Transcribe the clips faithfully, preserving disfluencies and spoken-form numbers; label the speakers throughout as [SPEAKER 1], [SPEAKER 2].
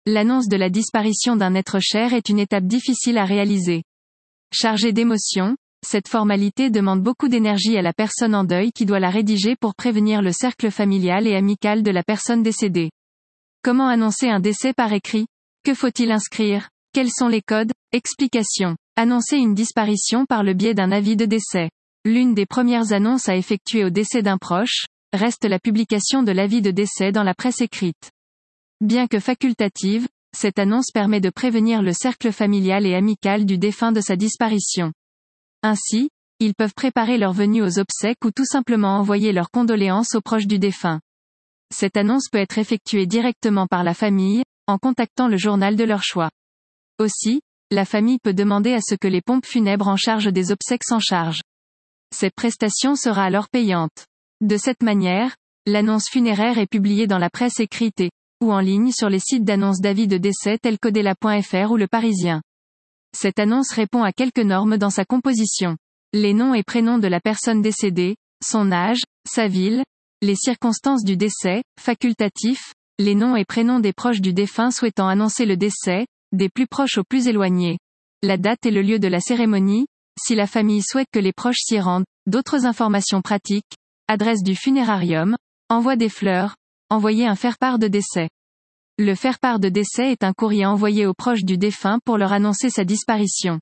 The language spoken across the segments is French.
[SPEAKER 1] l'annonce de la disparition d'un être cher est une étape difficile à réaliser. Chargée d'émotions, cette formalité demande beaucoup d'énergie à la personne en deuil qui doit la rédiger pour prévenir le cercle familial et amical de la personne décédée. Comment annoncer un décès par écrit? Que faut-il inscrire? Quels sont les codes? Explication. Annoncer une disparition par le biais d'un avis de décès. L'une des premières annonces à effectuer au décès d'un proche, reste la publication de l'avis de décès dans la presse écrite. Bien que facultative, cette annonce permet de prévenir le cercle familial et amical du défunt de sa disparition. Ainsi, ils peuvent préparer leur venue aux obsèques ou tout simplement envoyer leurs condoléances aux proches du défunt. Cette annonce peut être effectuée directement par la famille, en contactant le journal de leur choix. Aussi, la famille peut demander à ce que les pompes funèbres en charge des obsèques s'en chargent. Cette prestation sera alors payante. De cette manière, l'annonce funéraire est publiée dans la presse écrite et, ou en ligne sur les sites d'annonces d'avis de décès tels qu'Odela point F R ou Le Parisien. Cette annonce répond à quelques normes dans sa composition. Les noms et prénoms de la personne décédée, son âge, sa ville, les circonstances du décès, facultatif, les noms et prénoms des proches du défunt souhaitant annoncer le décès, des plus proches aux plus éloignés, la date et le lieu de la cérémonie, si la famille souhaite que les proches s'y rendent, d'autres informations pratiques, adresse du funérarium, envoi des fleurs, envoyer un faire-part de décès. Le faire-part de décès est un courrier envoyé aux proches du défunt pour leur annoncer sa disparition.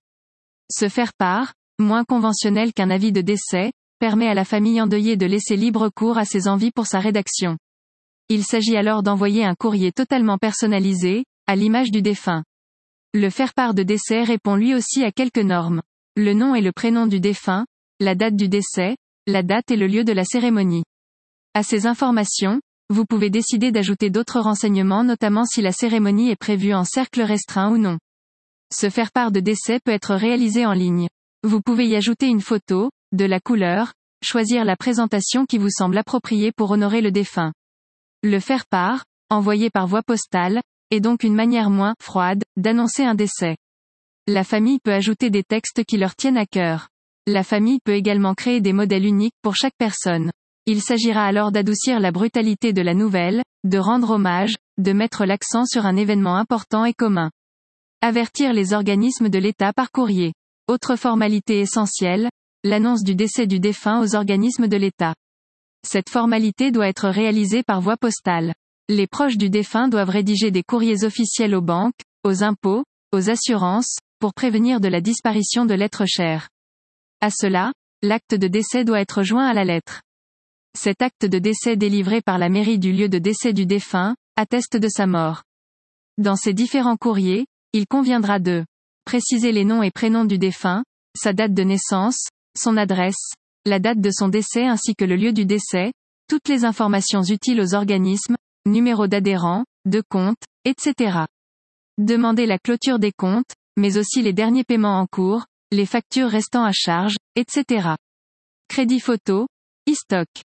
[SPEAKER 1] Ce faire-part, moins conventionnel qu'un avis de décès, permet à la famille endeuillée de laisser libre cours à ses envies pour sa rédaction. Il s'agit alors d'envoyer un courrier totalement personnalisé, à l'image du défunt. Le faire-part de décès répond lui aussi à quelques normes. Le nom et le prénom du défunt, la date du décès, la date et le lieu de la cérémonie. À ces informations, vous pouvez décider d'ajouter d'autres renseignements, notamment si la cérémonie est prévue en cercle restreint ou non. Ce faire-part de décès peut être réalisé en ligne. Vous pouvez y ajouter une photo, de la couleur, choisir la présentation qui vous semble appropriée pour honorer le défunt. Le faire-part, envoyé par voie postale, est donc une manière moins froide d'annoncer un décès. La famille peut ajouter des textes qui leur tiennent à cœur. La famille peut également créer des modèles uniques pour chaque personne. Il s'agira alors d'adoucir la brutalité de la nouvelle, de rendre hommage, de mettre l'accent sur un événement important et commun. Avertir les organismes de l'État par courrier. Autre formalité essentielle, l'annonce du décès du défunt aux organismes de l'État. Cette formalité doit être réalisée par voie postale. Les proches du défunt doivent rédiger des courriers officiels aux banques, aux impôts, aux assurances, pour prévenir de la disparition de l'être cher. À cela, l'acte de décès doit être joint à la lettre. Cet acte de décès délivré par la mairie du lieu de décès du défunt, atteste de sa mort. Dans ces différents courriers, il conviendra de préciser les noms et prénoms du défunt, sa date de naissance, son adresse, la date de son décès ainsi que le lieu du décès, toutes les informations utiles aux organismes, numéro d'adhérent, de compte, et cetera. Demander la clôture des comptes, mais aussi les derniers paiements en cours, les factures restant à charge, et cetera. Crédit photo, e-stock.